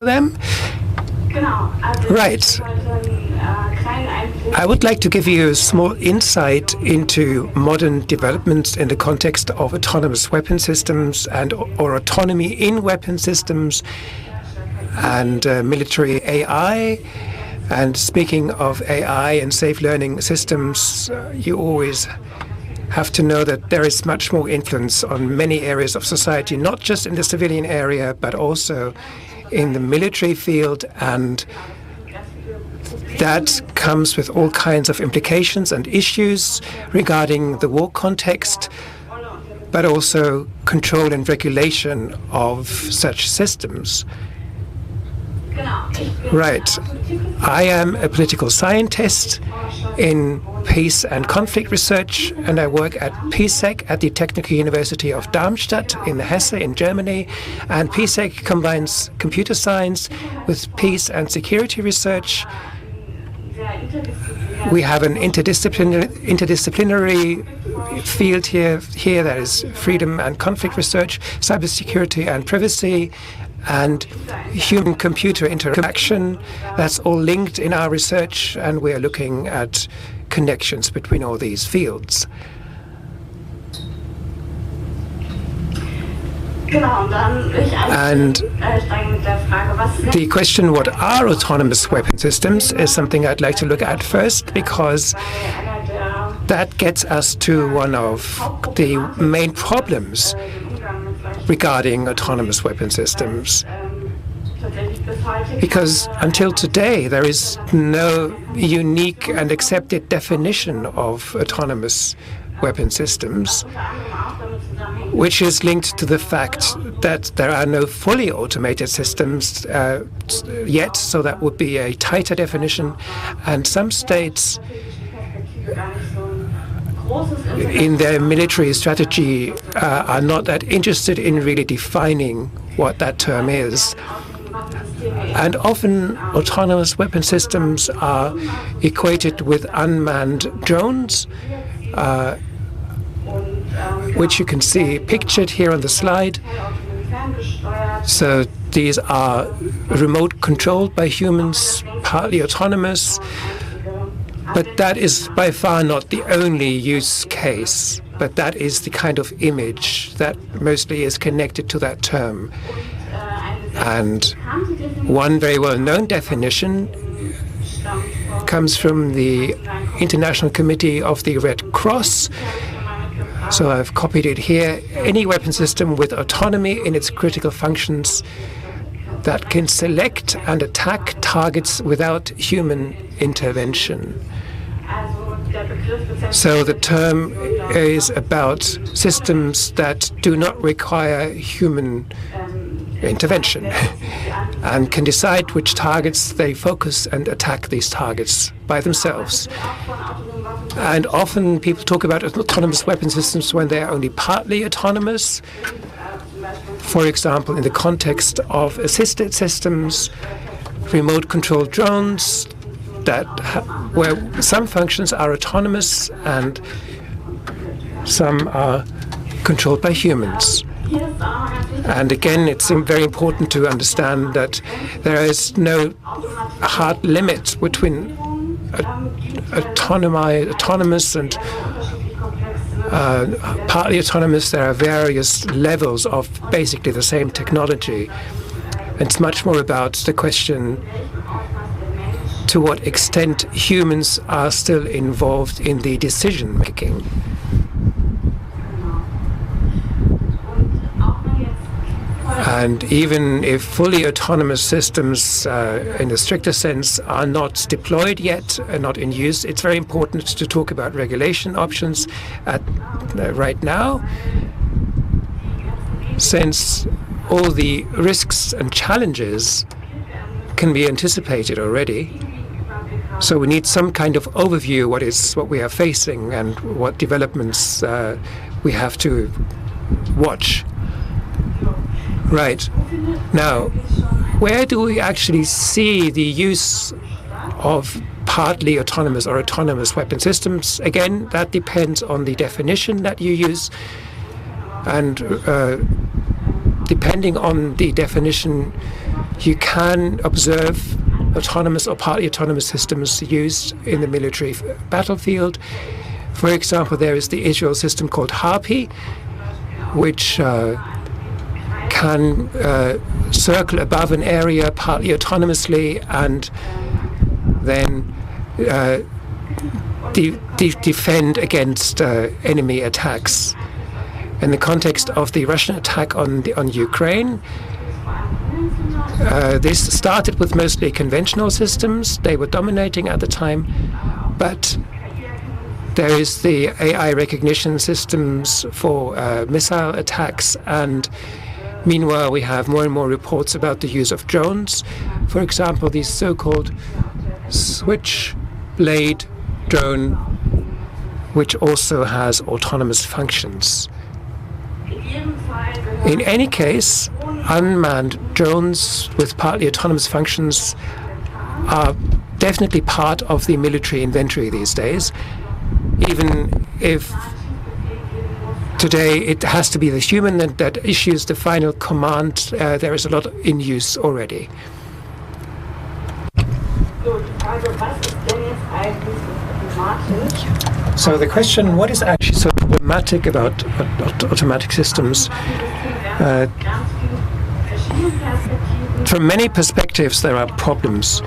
them? Right. I would like to give you a small insight into modern developments in the context of autonomous weapon systems or autonomy in weapon systems and military AI. And speaking of AI and safe learning systems, you always have to know that there is much more influence on many areas of society, not just in the civilian area, but also in the military field, and that comes with all kinds of implications and issues regarding the war context, but also control and regulation of such systems. Right. I am a political scientist in peace and conflict research, and I work at PSEC at the Technical University of Darmstadt in Hesse in Germany. And PSEC combines computer science with peace and security research. We have an interdisciplinary field here. There is freedom and conflict research, cybersecurity and privacy, and human-computer interaction. That's all linked in our research, and we are looking at connections between all these fields. And the question, what are autonomous weapon systems, is something I'd like to look at first, because that gets us to one of the main problems regarding autonomous weapon systems. Because until today, there is no unique and accepted definition of autonomous weapon systems, which is linked to the fact that there are no fully automated systems yet, so that would be a tighter definition. And some states in their military strategy are not that interested in really defining what that term is. And often autonomous weapon systems are equated with unmanned drones, which you can see pictured here on the slide. So these are remote controlled by humans, partly autonomous. But that is by far not the only use case, but that is the kind of image that mostly is connected to that term. And one very well-known definition comes from the International Committee of the Red Cross. So I've copied it here. Any weapon system with autonomy in its critical functions that can select and attack targets without human intervention. So the term is about systems that do not require human intervention and can decide which targets they focus and attack these targets by themselves. And often people talk about autonomous weapon systems when they are only partly autonomous. For example, in the context of assisted systems, remote-controlled drones, where some functions are autonomous and some are controlled by humans. And again, it's very important to understand that there is no hard limit between autonomous and partly autonomous. There are various levels of basically the same technology. It's much more about the question to what extent humans are still involved in the decision-making. And even if fully autonomous systems, in a stricter sense, are not deployed yet, not in use, it's very important to talk about regulation options right now, since all the risks and challenges can be anticipated already. So we need some kind of overview what we are facing and what developments we have to watch. Right. Now, where do we actually see the use of partly autonomous or autonomous weapon systems? Again, that depends on the definition that you use. And depending on the definition you can observe autonomous or partly autonomous systems used in the military battlefield. For example, there is the Israel system called Harpy, which can circle above an area partly autonomously and then defend against enemy attacks. In the context of the Russian attack on Ukraine, this started with mostly conventional systems. They were dominating at the time, but there is the AI recognition systems for missile attacks, and meanwhile we have more and more reports about the use of drones. For example, the so-called Switchblade drone, which also has autonomous functions. In any case, unmanned drones with partly autonomous functions are definitely part of the military inventory these days, even if today it has to be the human that issues the final command. There is a lot in use already. So the question, what is actually so problematic about automatic systems? From many perspectives, there are problems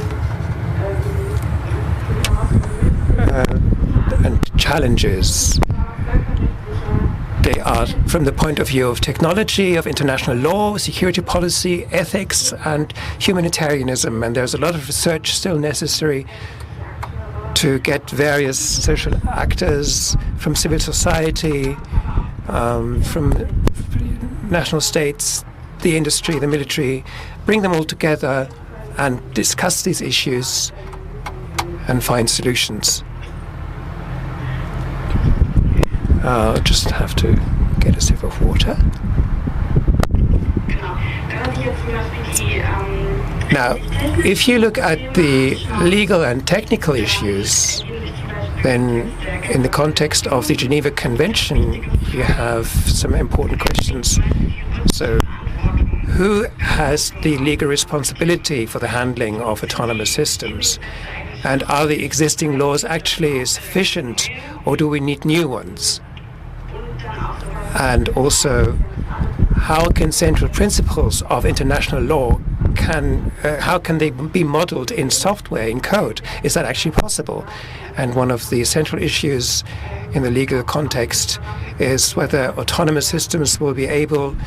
and challenges. They are from the point of view of technology, of international law, security policy, ethics, and humanitarianism. And there's a lot of research still necessary to get various social actors from civil society, from national states, the industry, the military, bring them all together and discuss these issues and find solutions. I'll just have to get a sip of water. Now, if you look at the legal and technical issues, then in the context of the Geneva Convention, you have some important questions. So, who has the legal responsibility for the handling of autonomous systems? And are the existing laws actually sufficient, or do we need new ones? And also, how can central principles of international law how can they be modeled in software, in code? Is that actually possible? And one of the central issues in the legal context is whether autonomous systems will be able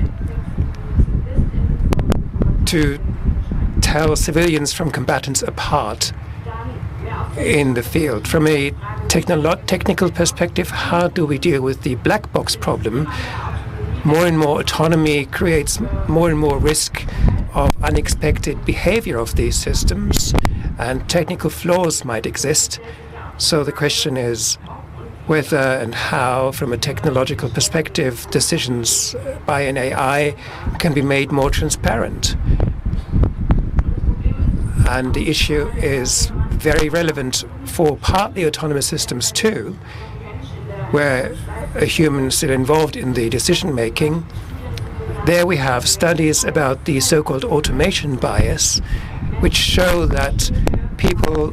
to tell civilians from combatants apart in the field. From a technical perspective, how do we deal with the black box problem? More and more autonomy creates more and more risk of unexpected behavior of these systems, and technical flaws might exist. So the question is whether and how, from a technological perspective, decisions by an AI can be made more transparent. And the issue is very relevant for partly autonomous systems too, where a human is still involved in the decision making. There we have studies about the so-called automation bias, which show that people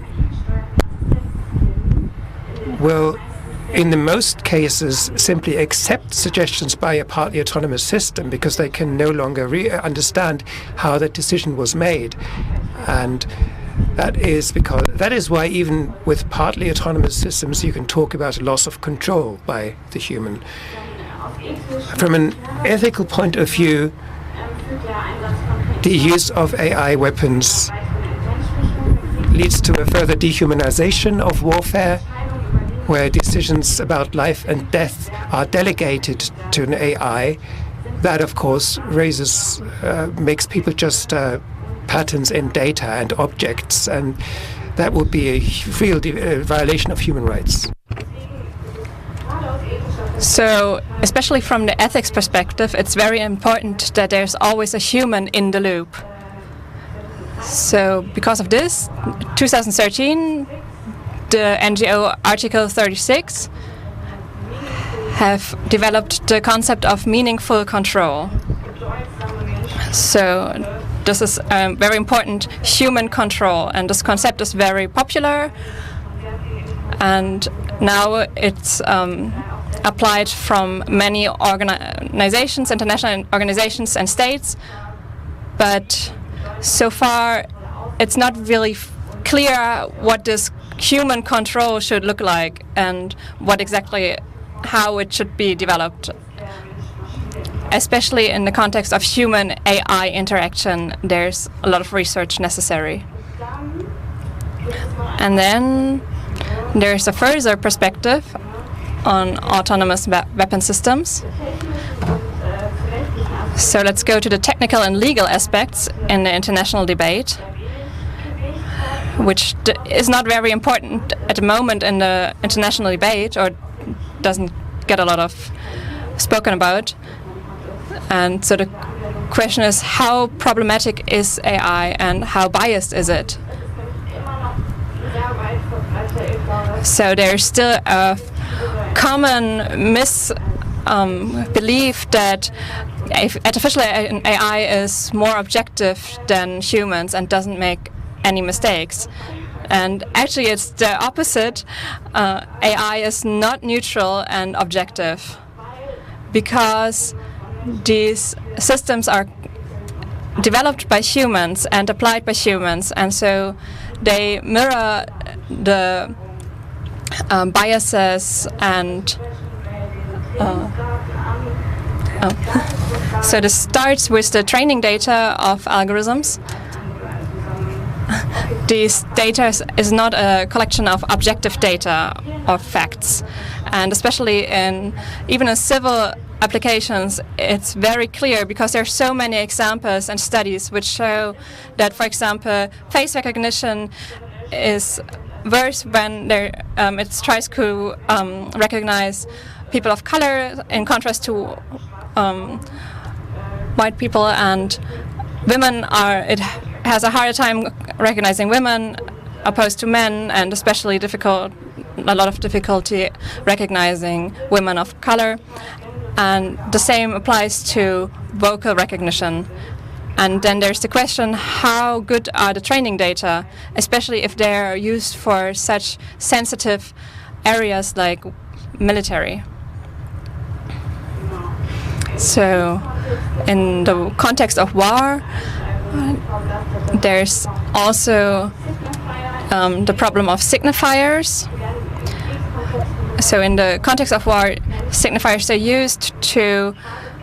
will, in the most cases, simply accept suggestions by a partly autonomous system because they can no longer understand how that decision was made. And that is why even with partly autonomous systems you can talk about a loss of control by the human. From an ethical point of view, the use of AI weapons leads to a further dehumanization of warfare, where decisions about life and death are delegated to an AI. That, of course, makes people just patterns in data and objects, and that would be a real violation of human rights. So, especially from the ethics perspective, it's very important that there's always a human in the loop. So, because of this, 2013, the NGO Article 36 have developed the concept of meaningful control. So, this is very important human control, and this concept is very popular, and now it's applied from many organizations, international organizations and states, but so far it's not really clear what this human control should look like and how it should be developed. Especially in the context of human AI interaction, there's a lot of research necessary. And then there's a further perspective on autonomous weapon systems. So let's go to the technical and legal aspects in the international debate, which is not very important at the moment in the international debate, or doesn't get a lot of spoken about. And so the question is, how problematic is AI and how biased is it? So there's still a common belief that artificial AI is more objective than humans and doesn't make any mistakes. And actually it's the opposite. AI is not neutral and objective, because these systems are developed by humans and applied by humans, and so they mirror the biases and so this starts with the training data of algorithms. This data is not a collection of objective data or facts, and especially even in civil applications, it's very clear because there are so many examples and studies which show that, for example, face recognition is worse when it tries to recognize people of color in contrast to white people, and it has a harder time recognizing women opposed to men, and especially a lot of difficulty recognizing women of color. And the same applies to vocal recognition. And then there's the question, how good are the training data, especially if they're used for such sensitive areas like military. So in the context of war, there's also the problem of signifiers. So in the context of war, signifiers are used to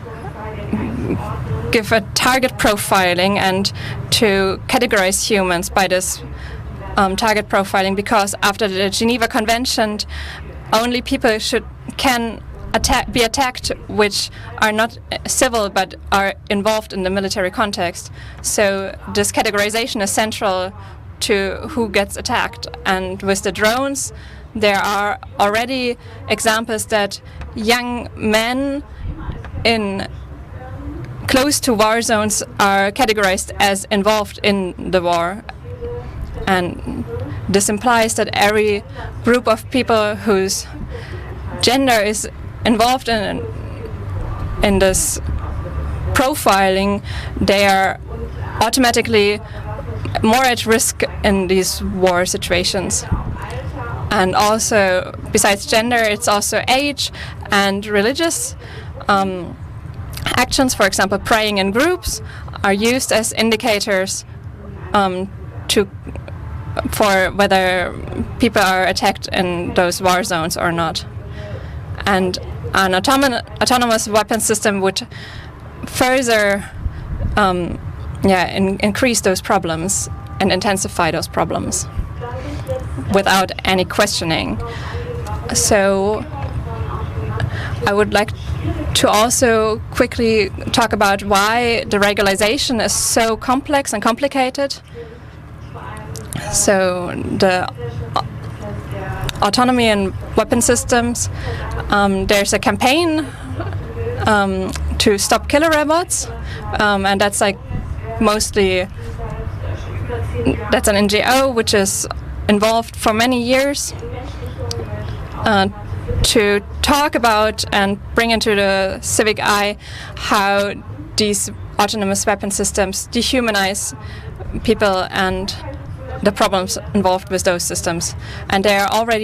give a target profiling and to categorize humans by this target profiling, because after the Geneva Convention, only people can be attacked which are not civil but are involved in the military context. So this categorization is central to who gets attacked. And with the drones, there are already examples that young men close to war zones are categorized as involved in the war. And this implies that every group of people whose gender is involved in this profiling, they are automatically more at risk in these war situations. And also, besides gender, it's also age and religious actions. For example, praying in groups are used as indicators for whether people are attacked in those war zones or not. And an autonomous weapon system would further increase those problems and intensify those problems without any questioning. So I would like to also quickly talk about why the regularization is so complex and complicated. So the autonomy in weapon systems, there's a campaign to stop killer robots, and that's like that's an NGO which is involved for many years to talk about and bring into the civic eye how these autonomous weapon systems dehumanize people and the problems involved with those systems. And they are already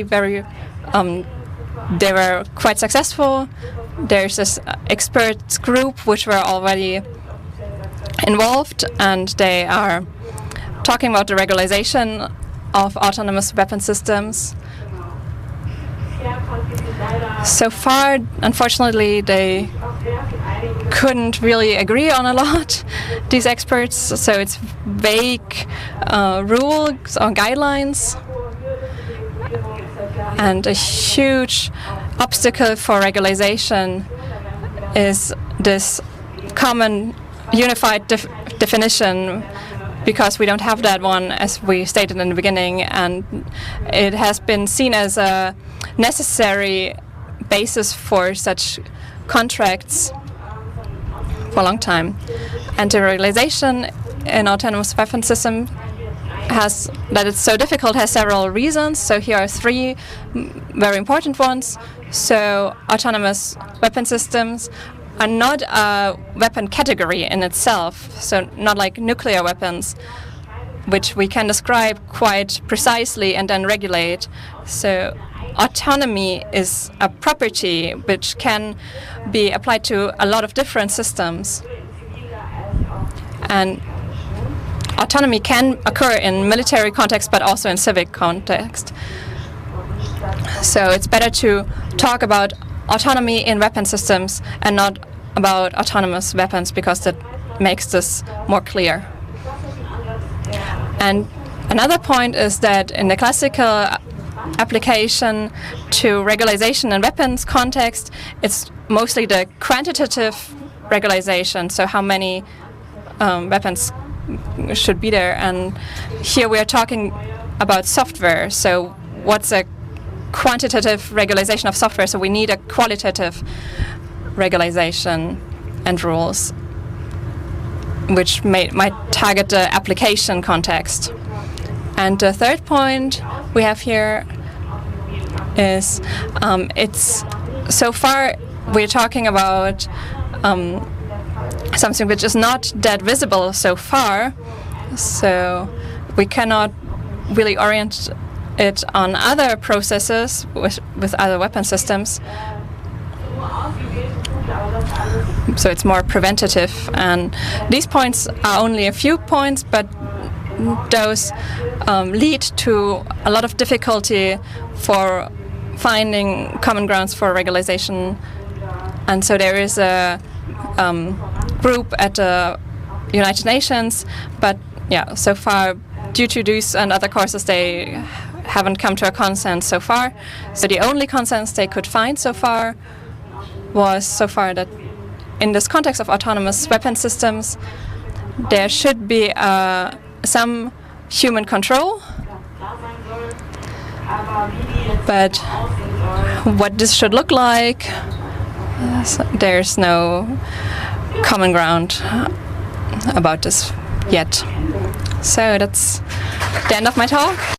they were quite successful. There's this experts group which were already involved, and they are talking about the regularization of autonomous weapon systems. So far, unfortunately, they couldn't really agree on a lot, these experts, so it's vague rules or guidelines. And a huge obstacle for regularization is this common unified definition, because we don't have that one, as we stated in the beginning, and it has been seen as a necessary basis for such contracts for a long time. And the regularization in autonomous weapon systems that it's so difficult has several reasons. So here are three very important ones. So autonomous weapon systems are not a weapon category in itself, so not like nuclear weapons, which we can describe quite precisely and then regulate. So autonomy is a property which can be applied to a lot of different systems. And autonomy can occur in military context, but also in civic context. So it's better to talk about autonomy in weapon systems and not about autonomous weapons, because that makes this more clear. And another point is that in the classical application to regularization in weapons context, it's mostly the quantitative regularization, so how many weapons should be there. And here we are talking about software. So what's a quantitative regularization of software? So we need a qualitative regularization and rules, which might target the application context. And the third point we have here is it's so far we're talking about something which is not that visible so far, so we cannot really orient it on other processes with other weapon systems. So it's more preventative, and these points are only a few points, but those lead to a lot of difficulty for finding common grounds for regularization. And so there is a group at the United Nations, but yeah, so far, due to these and other causes, they haven't come to a consensus so far. So the only consensus they could find so far was that in this context of autonomous weapon systems, there should be some human control, but what this should look like, there's no common ground about this yet. So that's the end of my talk.